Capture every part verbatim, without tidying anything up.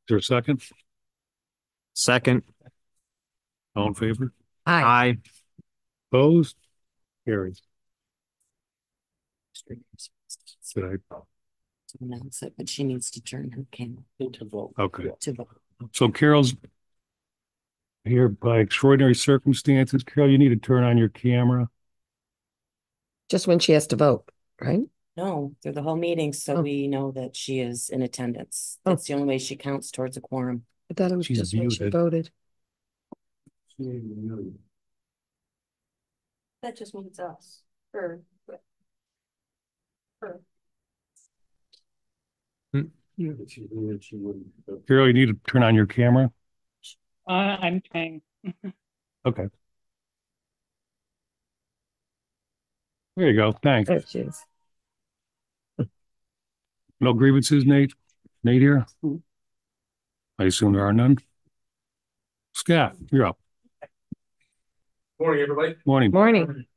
there a second? Second. All in favor? Aye. Aye. Opposed? Carries. Did I? To announce it, but she needs to turn her camera To vote. Okay. to vote. So Carol's here by extraordinary circumstances. Carol, you need to turn on your camera. Just when she has to vote, right? No, through the whole meeting, so Oh. we know that she is in attendance. Oh. That's the only way she counts towards a quorum. I thought it was She's just when she muted. voted. That just means us. Or. Or. Yeah, but she, she wouldn't. Carol, you need to turn on your camera. Uh, I'm trying. Okay. There you go. Thanks. There she is. No grievances, Nate? Nate here? I assume there are none. Scott, you're up. Morning, everybody. Morning. Morning.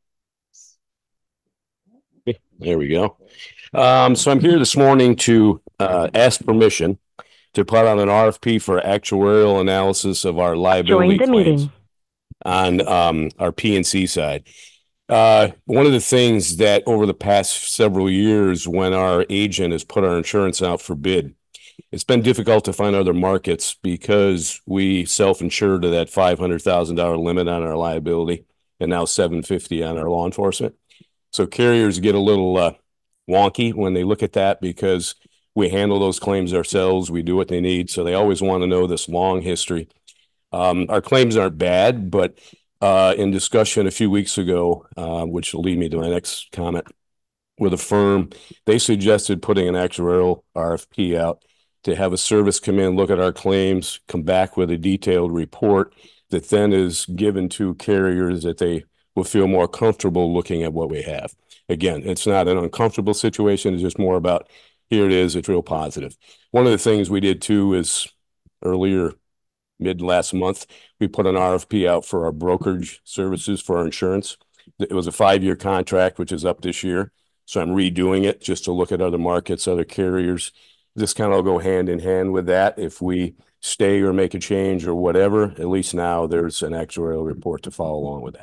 There we go. Um, so I'm here this morning to uh, ask permission to put out an R F P for actuarial analysis of our liability Join the claims meeting. on um, our P and C side. Uh, one of the things that over the past several years, when our agent has put our insurance out for bid, it's been difficult to find other markets because we self-insure to that five hundred thousand dollars limit on our liability and now seven hundred fifty thousand dollars on our law enforcement. So carriers get a little uh, wonky when they look at that because we handle those claims ourselves. We do what they need. So they always want to know this long history. Um, our claims aren't bad, but uh, in discussion a few weeks ago, uh, which will lead me to my next comment, with a firm, they suggested putting an actuarial R F P out to have a service come in, look at our claims, come back with a detailed report that then is given to carriers that they will feel more comfortable looking at what we have. Again, it's not an uncomfortable situation. It's just more about here it is. It's real positive. One of the things we did too is earlier mid last month, we put an R F P out for our brokerage services for our insurance. It was a five-year contract, which is up this year. So I'm redoing it just to look at other markets, other carriers. This kind of go hand in hand with that. If we stay or make a change or whatever, at least now there's an actuarial report to follow along with that.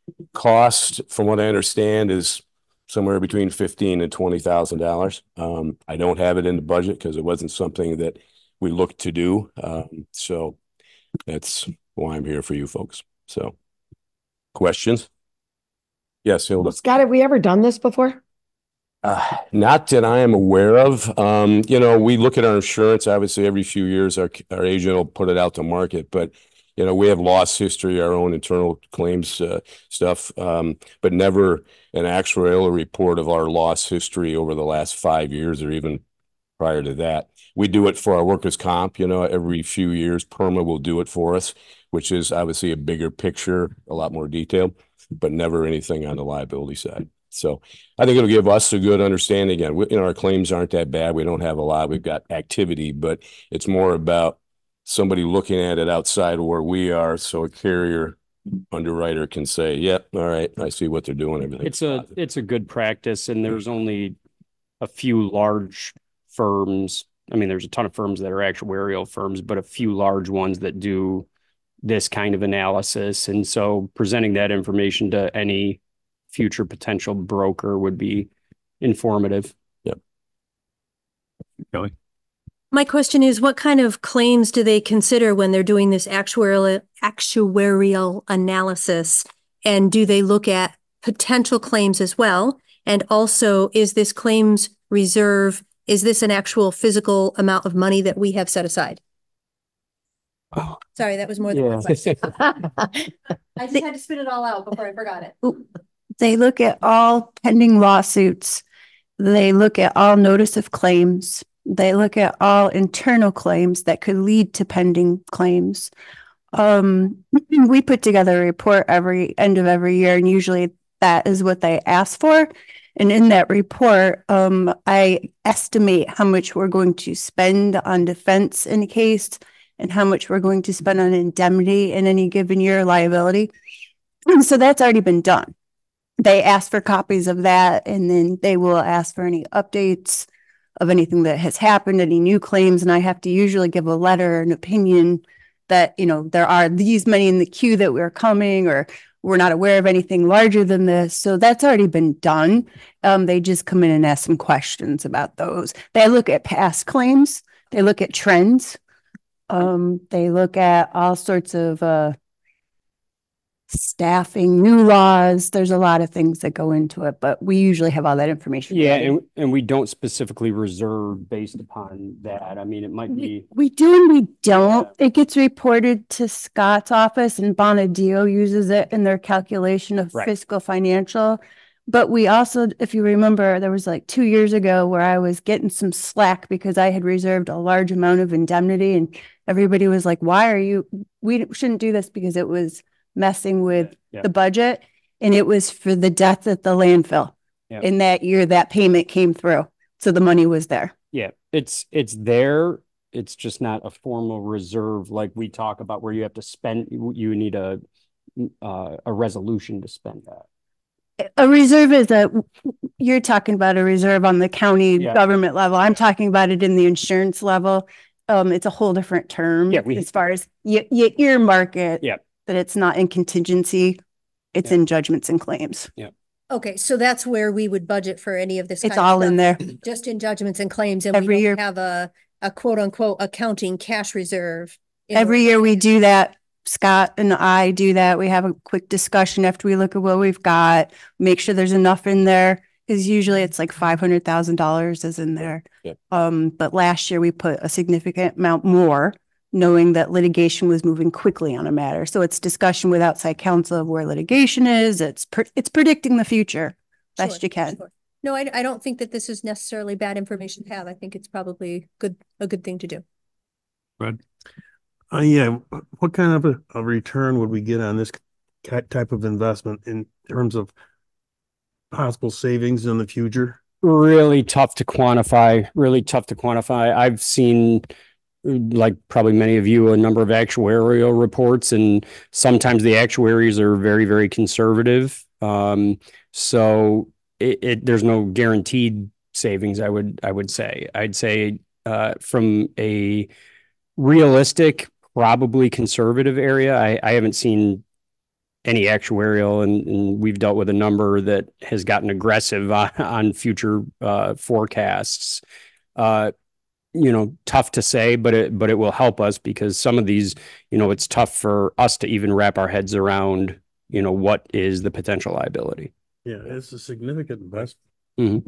Cost, from what I understand, is somewhere between fifteen and twenty thousand dollars. Um, I don't have it in the budget because it wasn't something that we looked to do. Um, so that's why I'm here for you folks. So, questions? Yes, Hilda. Scott, have we ever done this before? Uh, not that I am aware of. Um, you know, we look at our insurance, obviously every few years, our, our agent will put it out to market, but you know, we have loss history, our own internal claims uh, stuff, um, but never an actuarial report of our loss history over the last five years or even prior to that. We do it for our workers' comp, you know, every few years, PERMA will do it for us, which is obviously a bigger picture, a lot more detail, but never anything on the liability side. So I think it'll give us a good understanding. Again, we, you know, our claims aren't that bad. We don't have a lot. We've got activity, but it's more about somebody looking at it outside of where we are. So a carrier underwriter can say, yep, yeah, all right, I see what they're doing. Everything. It's a, it's a good practice. And there's only a few large firms. I mean, there's a ton of firms that are actuarial firms, but a few large ones that do this kind of analysis. And so presenting that information to any future potential broker would be informative. Yep. Kelly? My question is, what kind of claims do they consider when they're doing this actuarial actuarial analysis? And do they look at potential claims as well? And also, is this claims reserve, is this an actual physical amount of money that we have set aside? Oh. Sorry, that was more than Yeah. one question. I just had to spit it all out before I forgot it. They look at all pending lawsuits. They look at all notice of claims. They look at all internal claims that could lead to pending claims. Um, we put together a report every end of every year, and usually that is what they ask for. And in that report, um, I estimate how much we're going to spend on defense in a case and how much we're going to spend on indemnity in any given year, liability. And so that's already been done. They ask for copies of that, and then they will ask for any updates. of anything that has happened, any new claims, and I have to usually give a letter, an opinion that, you know, there are these many in the queue that we're coming, or we're not aware of anything larger than this. So that's already been done. Um, they just come in and ask some questions about those. They look at past claims. They look at trends. Um, they look at all sorts of, uh, staffing, new laws. There's a lot of things that go into it, but we usually have all that information. Yeah, ready. and, and we don't specifically reserve based upon that. I mean, it might be, We do and we don't. It gets reported to Scott's office and Bonadio uses it in their calculation of Right. fiscal financial. But we also, if you remember, there was like two years ago where I was getting some slack because I had reserved a large amount of indemnity and everybody was like, why are you, we shouldn't do this because it was messing with Yeah. the budget. And it was for the death at the landfill. Yeah. In that year, that payment came through. So the money was there. yeah, it's, it's there. It's just not a formal reserve like we talk about where you have to spend, you you need a, uh, a resolution to spend that. A reserve is a, you're talking about a reserve on the county Yeah. government level. I'm talking about it in the insurance level. Um, it's a whole different term Yeah, we- as far as you, you earmark it. Yeah. That it's not in contingency. It's Yeah. in judgments and claims. Okay, so that's where we would budget for any of this. It's kind of all in stuff, there. Just in judgments and claims, and we Every don't year. have a, a quote unquote accounting cash reserve. in Every order- year we do that. Scott and I do that. We have a quick discussion after we look at what we've got, make sure there's enough in there. Cause usually it's like five hundred thousand dollars is in there. Yep. Um, but last year we put a significant amount more, knowing that litigation was moving quickly on a matter. So it's discussion with outside counsel of where litigation is. It's, pre- it's predicting the future best Sure, you can. sure. No, I, I don't think that this is necessarily bad information to have. I think it's probably good, a good thing to do. Uh, yeah, what kind of a, a return would we get on this ki- type of investment in terms of possible savings in the future? Really tough to quantify, really tough to quantify. I've seen, like probably many of you, a number of actuarial reports, and sometimes the actuaries are very, very conservative. Um, so it, it, there's no guaranteed savings, I would, I would say. I'd say, uh, from a realistic, probably conservative area, I, I haven't seen any actuarial, and, and we've dealt with a number that has gotten aggressive on, on future uh, forecasts. Uh, you know, tough to say, but it, but it will help us because some of these, you know, it's tough for us to even wrap our heads around, you know, what is the potential liability. Yeah, it's a significant investment. Mhm.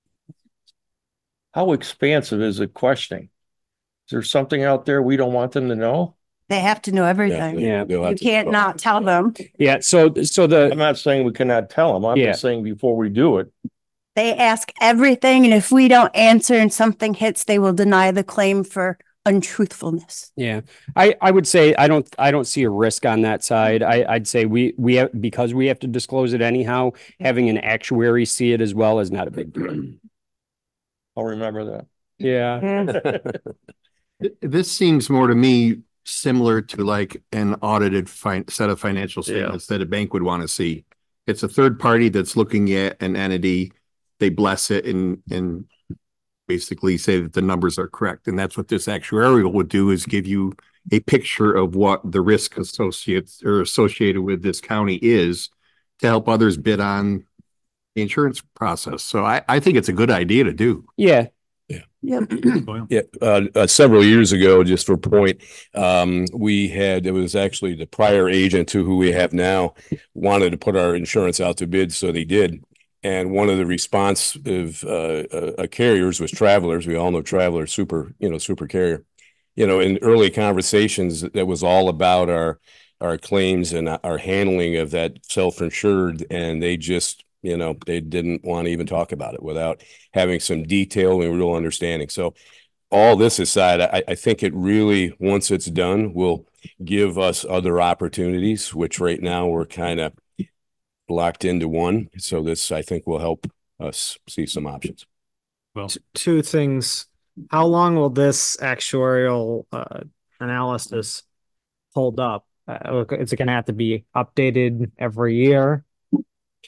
How expansive is it questioning? Is there something out there we don't want them to know? They have to know everything. Yeah. They'll have You to- can't not tell them. Yeah. So, so the, I'm not saying we cannot tell them. I'm Yeah. just saying before we do it, They ask everything, and if we don't answer and something hits, they will deny the claim for untruthfulness. yeah, I, I would say, I don't, I don't see a risk on that side. I, I'd say we, we have, because we have to disclose it anyhow, having an actuary see it as well is not a big deal. I'll remember that. Yeah. This seems more to me similar to like an audited fin- set of financial statements that a bank would want to see. It's a third party that's looking at an entity. They bless it and, and basically say that the numbers are correct. And that's what this actuarial would do, is give you a picture of what the risk associates or associated with this county is to help others bid on the insurance process. So I, I think it's a good idea to do. Yeah. Yep. Yeah, uh, uh, several years ago, just for point, um, we had, it was actually the prior agent to who we have now wanted to put our insurance out to bid, so they did. And one of the responsive, uh, uh, carriers was Travelers. We all know Travelers, super, you know, super carrier. You know, in early conversations, that was all about our, our claims and our handling of that self-insured, and they just, you know, they didn't want to even talk about it without having some detail and real understanding. So all this aside, I, I think it really, once it's done, will give us other opportunities, which right now we're kind of locked into one. So this, I think, will help us see some options. Well, T- Two things. How long will this actuarial uh, analysis hold up? Uh, is it going to have to be updated every year?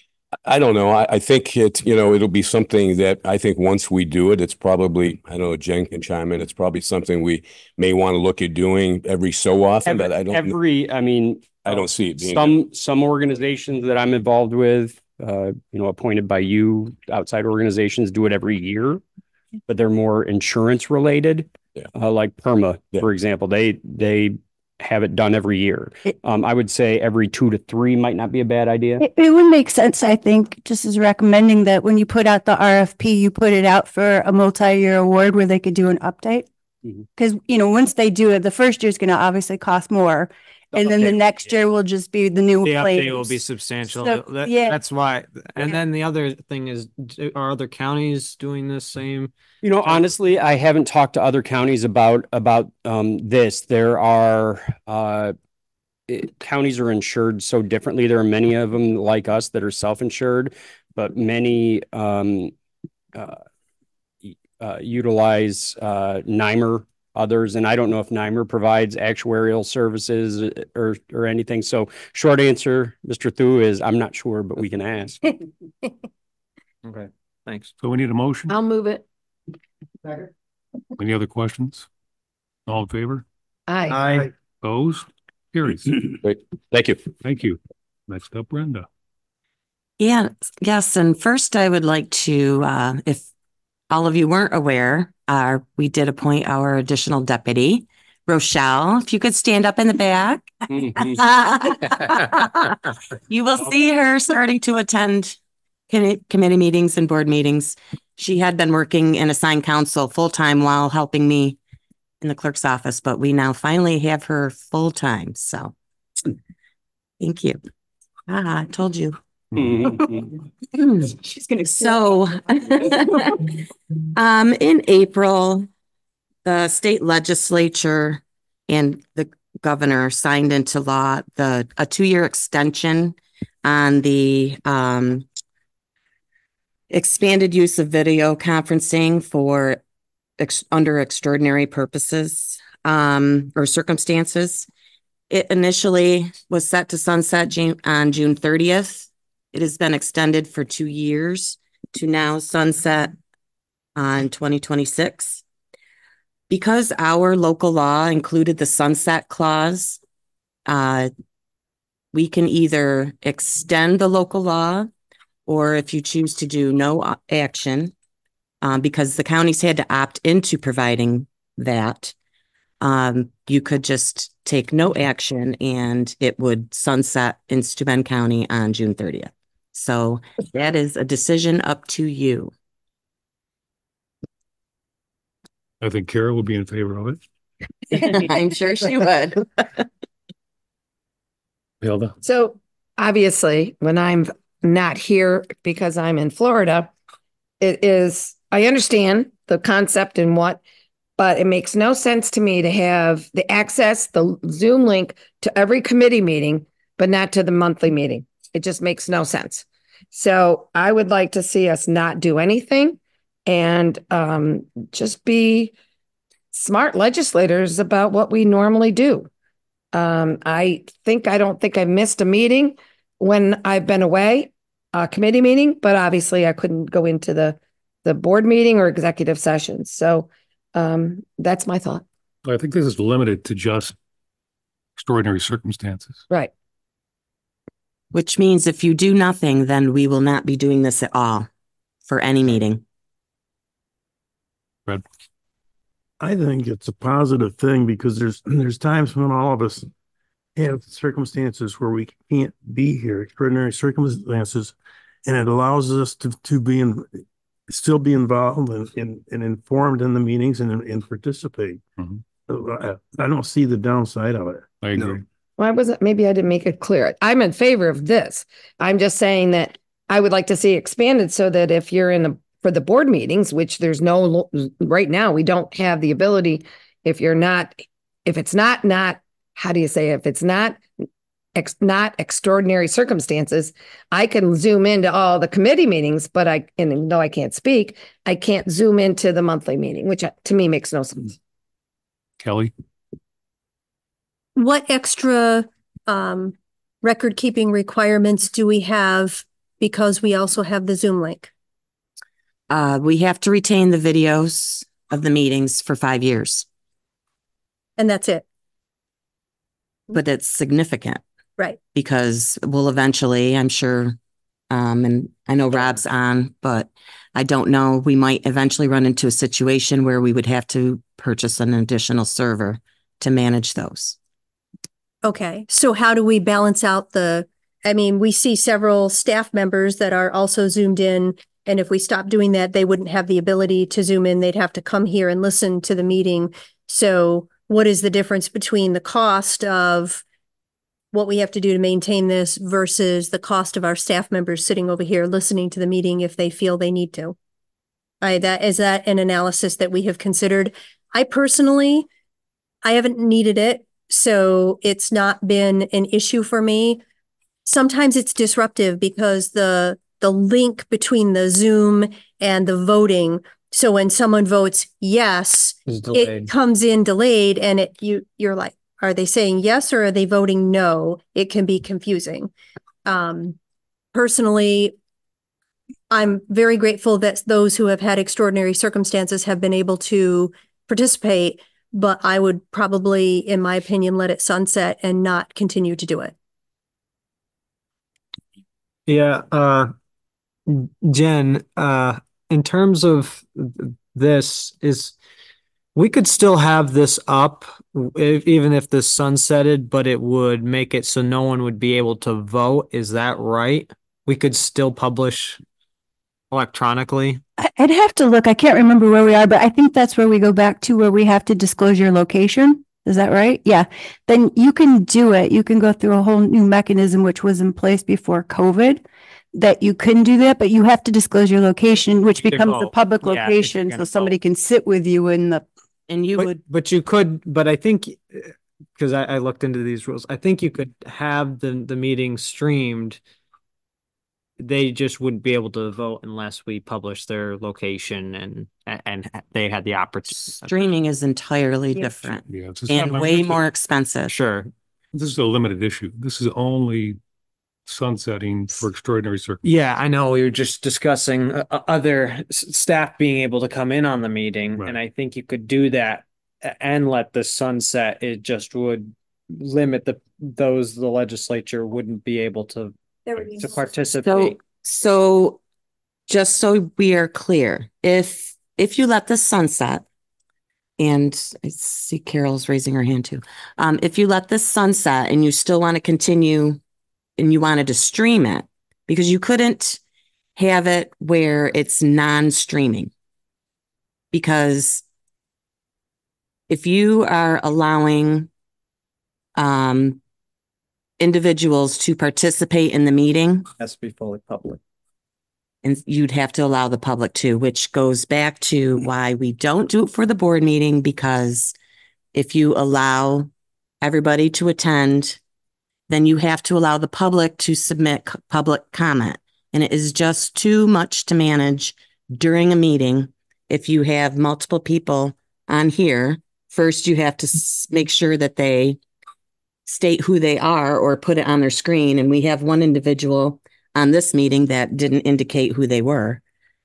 I don't know. I, I think it, you know, it'll be something that I think once we do it, it's probably, I don't know, Jen can chime in. It's probably something we may want to look at doing every so often, Every, but I don't, every, I mean, I don't see it being. some, some organizations that I'm involved with, uh, you know, appointed by you, outside organizations do it every year, but they're more insurance related. Yeah. Uh, like PERMA, Yeah. for example, they, they have it done every year. It- Um, I would say every two to three might not be a bad idea. It, it would make sense, I think, just as recommending that when you put out the R F P, you put it out for a multi-year award where they could do an update. Mhm. Because, you know, once they do it, the first year's going to obviously cost more. And then the Okay. next year will just be the new The update will claims. be substantial. So, That- yeah. That's why. And Yeah. then the other thing is, do- are other counties doing the same? You know, honestly, I haven't talked to other counties about, about, um, this. There are, uh, it- counties are insured so differently. There are many of them like us that are self-insured, but many, um, uh, y- uh, utilize, uh, NYMER, others, and I don't know if NYMER provides actuarial services uh, or, or anything. So short answer, Mister Thu, is I'm not sure, but we can ask. Okay, thanks. So we need a motion. I'll move it. Any other questions? All in favor? Aye. Aye. Opposed? Carries. Great. Thank you. Thank you. Next up, Brenda. Yeah, yes. And first I would like to, uh, if all of you weren't aware, uh, we did appoint our additional deputy, Rochelle. If you could stand up in the back. You will see her starting to attend commi- committee meetings and board meetings. She had been working in assigned council full-time while helping me in the clerk's office, but we now finally have her full-time. So thank you. Ah, I told you. She's going to. So, um, in April, the state legislature and the governor signed into law the, a two-year extension on the, um, expanded use of video conferencing for ex- under extraordinary purposes, um, or circumstances. It initially was set to sunset June, on June thirtieth. It has been extended for two years to now sunset on twenty twenty-six. Because our local law included the sunset clause, uh, we can either extend the local law, or if you choose to do no action, um, because the counties had to opt into providing that, um, you could just take no action and it would sunset in Steuben County on June thirtieth. So that is a decision up to you. I think Kara will be in favor of it. I'm sure she would. Hilda? So obviously, when I'm not here because I'm in Florida, it is, I understand the concept and what, but it makes no sense to me to have the access, the Zoom link to every committee meeting, but not to the monthly meeting. It just makes no sense. So I would like to see us not do anything and um, just be smart legislators about what we normally do. Um, I think, I don't think I missed a meeting when I've been away, a committee meeting, but obviously I couldn't go into the, the board meeting or executive sessions. So um, that's my thought. I think this is limited to just extraordinary circumstances. Right. Which means if you do nothing, then we will not be doing this at all for any meeting. Fred? I think it's a positive thing because there's, there's times when all of us have circumstances where we can't be here, extraordinary circumstances, and it allows us to, to be in, still be involved and, and, and informed in the meetings and, and participate. Mhm. So I, I don't see the downside of it. I agree. Well, I wasn't, maybe I didn't make it clear. I'm in favor of this. I'm just saying that I would like to see expanded so that if you're in the, for the board meetings, which there's no, lo- right now, we don't have the ability, if you're not, if it's not, not, how do you say, it? If it's not, ex, not extraordinary circumstances, I can zoom into all the committee meetings, but I, and though I can't speak, I can't zoom into the monthly meeting, which uh, to me makes no sense. Kelly? What extra um record keeping requirements do we have because we also have the Zoom link? Uh, we have to retain the videos of the meetings for five years, And that's it, but it's significant right? because we'll eventually, I'm sure, um, and I know Rob's on, but I don't know, we might eventually run into a situation where we would have to purchase an additional server to manage those. Okay, so how do we balance out the, I mean, we see several staff members that are also zoomed in. And if we stop doing that, they wouldn't have the ability to zoom in. They'd have to come here and listen to the meeting. So what is the difference between the cost of what we have to do to maintain this versus the cost of our staff members sitting over here listening to the meeting if they feel they need to? I, that, is that an analysis that we have considered? I personally, I haven't needed it, so it's not been an issue for me. Sometimes it's disruptive because the the link between the Zoom and the voting. So when someone votes yes, it comes in delayed and it you you're like, are they saying yes or are they voting no? It can be confusing. Um, personally, I'm very grateful that those who have had extraordinary circumstances have been able to participate, but I would probably, in my opinion, let it sunset and not continue to do it. Yeah, uh, Jen, uh, in terms of this, is we could still have this up if, even if this sunsetted, but it would make it so no one would be able to vote. Is that right? We could still publish electronically. I- I'd have to look. I can't remember where we are, but I think that's where we go back to where we have to disclose your location. Is that right? Yeah. Then you can do it. You can go through a whole new mechanism, which was in place before COVID, that you couldn't do that, but you have to disclose your location, which becomes the public Yeah, if you're location. gonna So somebody can sit with you in the, And you But, would, but you could, but I think, because I, I looked into these rules, I think you could have the, the meeting streamed. They just wouldn't be able to vote unless we publish their location and, and they had the opportunity. streaming is entirely different Yeah, it's a and separate- way more expensive. Sure. This is a limited issue. This is only sunsetting for extraordinary circumstances. Yeah, I know. We were just discussing uh, uh, other s- staff being able to come in on the meeting, Right. and I think you could do that a- and let the sunset. It just would limit the those the legislature wouldn't be able to to So, participate. so just so we are clear, if, if you let this sunset, and I see Carol's raising her hand too. Um, if you let this sunset and you still want to continue and you wanted to stream it, because you couldn't have it where it's non-streaming. Because if you are allowing um, individuals to participate in the meeting, Has to be fully public. and you'd have to allow the public to, which goes back to why we don't do it for the board meeting, because if you allow everybody to attend, then you have to allow the public to submit c- public comment. And it is just too much to manage during a meeting. If you have multiple people on here, first you have to s- make sure that they state who they are or put it on their screen. And we have one individual on this meeting that didn't indicate who they were.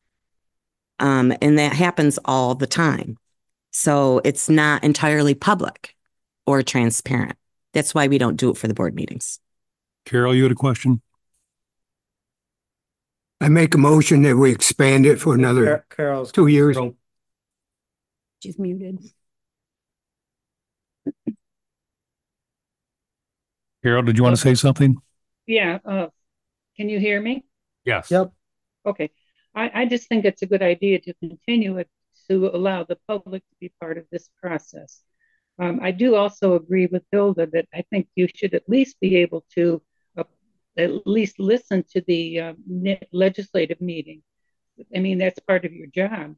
Um, and that happens all the time. So it's not entirely public or transparent. That's why we don't do it for the board meetings. Carol, you had a question? I make a motion that we expand it for another Carol's two years. she's muted. Carol, did you want to say something? Yeah, uh, can you hear me? Yes. Yep. Okay. I, I just think it's a good idea to continue it to allow the public to be part of this process. Um, I do also agree with Hilda that I think you should at least be able to uh, at least listen to the uh, ne- legislative meeting. I mean, that's part of your job.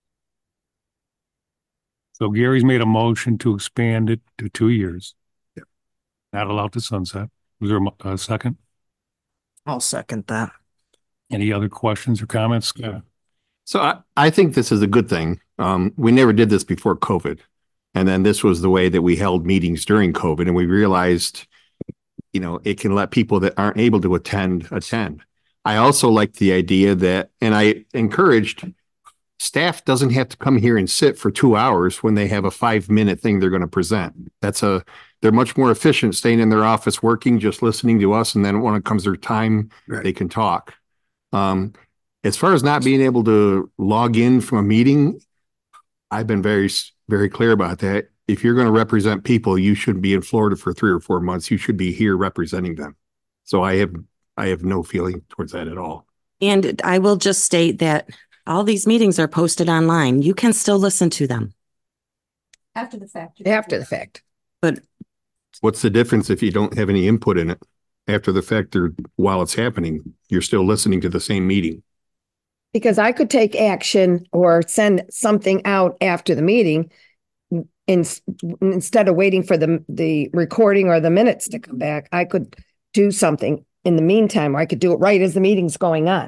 So Gary's made a motion to expand it to two years. Not allowed to sunset. Was there a mo- a second? I'll second that. Any other questions or comments? Yeah. So I, I think this is a good thing. Um, we never did this before COVID. And then this was the way that we held meetings during COVID. And we realized, you know, it can let people that aren't able to attend, attend. I also like the idea that, and I encouraged, staff doesn't have to come here and sit for two hours when they have a five minute thing they're going to present. That's a, they're much more efficient staying in their office working, just listening to us. And then when it comes their time, Right. they can talk. Um, as far as not being able to log in from a meeting, I've been very, very clear about that. If you're going to represent people, you shouldn't be in Florida for three or four months. You should be here representing them. So I have, I have no feeling towards that at all. And I will just state that all these meetings are posted online. You can still listen to them. After the fact. After the fact. But What's the difference if you don't have any input in it? After the fact or while it's happening, you're still listening to the same meeting. Because I could take action or send something out after the meeting in, instead of waiting for the, the recording or the minutes to come back. I could do something in the meantime, or I could do it right as the meeting's going on.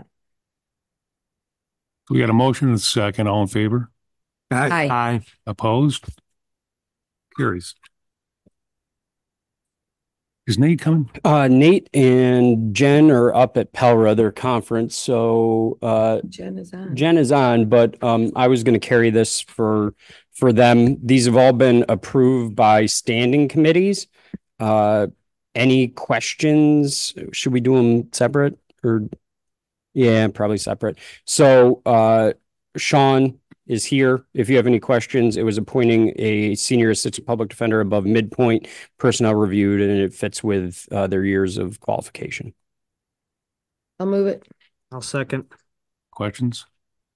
We got a motion and a second. All in favor? Aye. Aye. Opposed? Carries. Is Nate coming? Uh, Nate and Jen are up at Pelra, their conference, so, uh, Jen is on. Jen is on, but, um, I was gonna carry this for, for them. These have all been approved by standing committees. Uh, any questions? Should we do them separate or? Yeah, probably separate. So, uh, Sean is here. If you have any questions, it was appointing a senior assistant public defender above midpoint personnel reviewed, and it fits with, uh, their years of qualification. I'll move it. I'll second. Questions?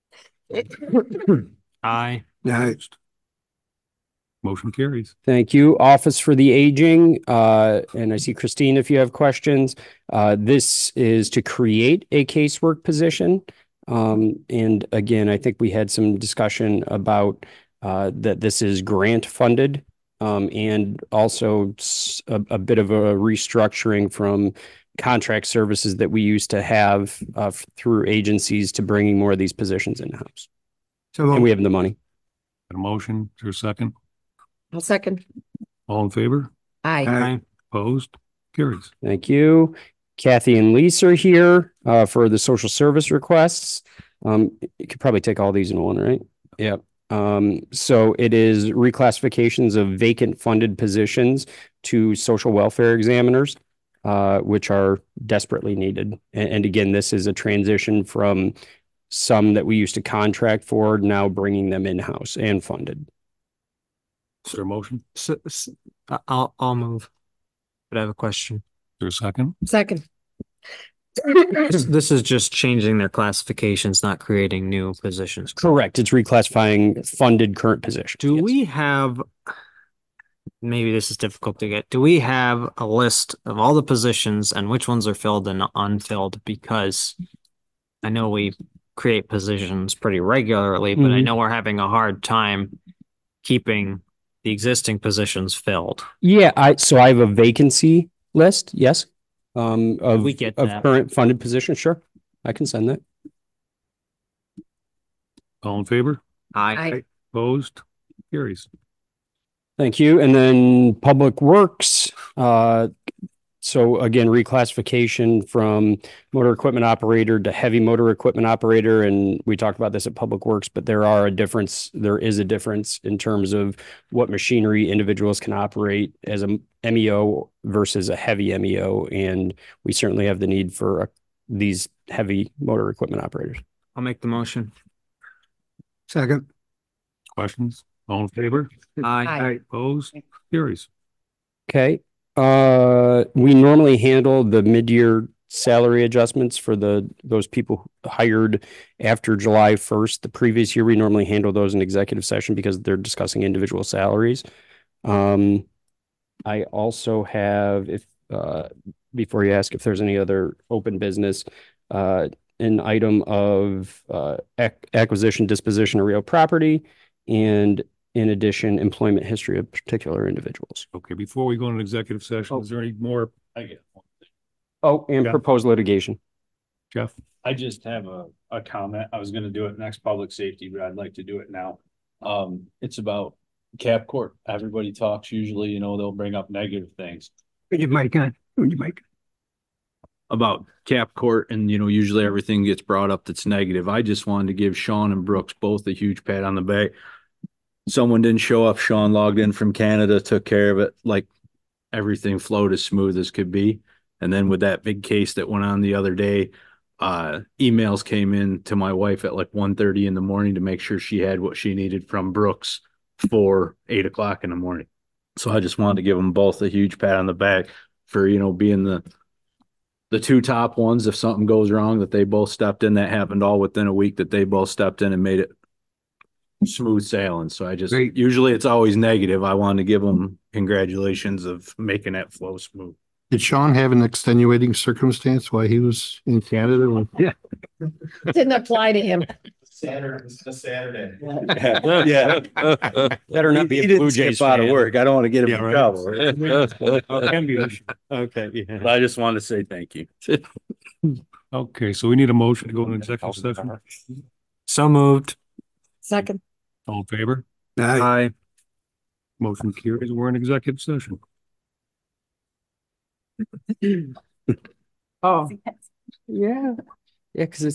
Aye. Aye. Motion carries. Thank you. Office for the Aging, uh, and I see Christine, if you have questions. Uh, this is to create a casework position. Um, and again, I think we had some discussion about, uh, that this is grant funded. Um, and also s- a, a bit of a restructuring from contract services that we used to have, uh, f- through agencies to bringing more of these positions in-house. So And we have the money. Got a motion, is there a second? I'll second. All in favor? Aye. Aye. Opposed? Carries. Thank you. Kathy and Lisa are here, uh, for the social service requests. Um, you could probably take all these in one, right? Yep. Um, so it is reclassifications of vacant funded positions to social welfare examiners, uh, which are desperately needed. And, and again, this is a transition from some that we used to contract for, now bringing them in-house and funded. Is there a motion? So, s- I- I'll, I'll move. But I have a question. Is there a second? Second. This, this is just changing their classifications, not creating new positions. Correct. It's reclassifying funded current positions. Do Yes. we have, maybe this is difficult to get, do we have a list of all the positions and which ones are filled and unfilled? Because I know we create positions pretty regularly, but I Mhm. know we're having a hard time keeping the existing positions filled. Yeah, I, so I have a vacancy list, yes. Um, of, We get of that. current funded positions, sure. I can send that. All in favor? I, Opposed? Carries. Thank you. And then Public Works, uh, so again, reclassification from motor equipment operator to heavy motor equipment operator. And we talked about this at Public Works, but there are a difference, there is a difference in terms of what machinery individuals can operate as a M E O versus a heavy M E O. And we certainly have the need for uh, these heavy motor equipment operators. I'll make the motion. second. Questions? All in favor? Aye. Aye. Opposed? Carries. Okay, uh, we normally handle the mid-year salary adjustments for the, those people hired after July first. The previous year, we normally handle those in executive session because they're discussing individual salaries. Um, I also have, if, uh, before you ask if there's any other open business, uh, an item of, uh, ac- acquisition, disposition of real property, and in addition, employment history of particular individuals. Okay, before we go into executive session, is there any more? I get one thing. Oh, and Yeah. proposed litigation. Jeff? I just have a, a comment. I was gonna do it next public safety, but I'd like to do it now. Um, it's about Cap Court. Everybody talks usually, you know, they'll bring up negative things. Put your mic on. Put your mic. about cap court and, you know, usually everything gets brought up that's negative. I just wanted to give Sean and Brooks both a huge pat on the back. Someone didn't show up. Sean logged in from Canada, took care of it. Like everything flowed as smooth as could be. And then with that big case that went on the other day, uh, emails came in to my wife at like one thirty in the morning to make sure she had what she needed from Brooks for eight o'clock in the morning. So I just wanted to give them both a huge pat on the back for, you know, being the, the two top ones. If something goes wrong, that they both stepped in. That happened all within a week, that they both stepped in and made it smooth sailing. So I just, Great. usually it's always negative. I wanted to give them congratulations of making that flow smooth. Did Sean have an extenuating circumstance while he was in Canada? when- Yeah. Didn't apply to him. Saturday, it's a Saturday. Yeah. Better not be He a didn't Blue Jays skip out of fan. work. I don't want to get him Yeah, in right. trouble. Can be an issue. Okay, yeah. I just wanted to say thank you. Okay, so we need a motion to go into executive session. So moved. Second. All in favor? Aye. Aye. Motion carries. We're in executive session. Oh. Yeah. Yeah, because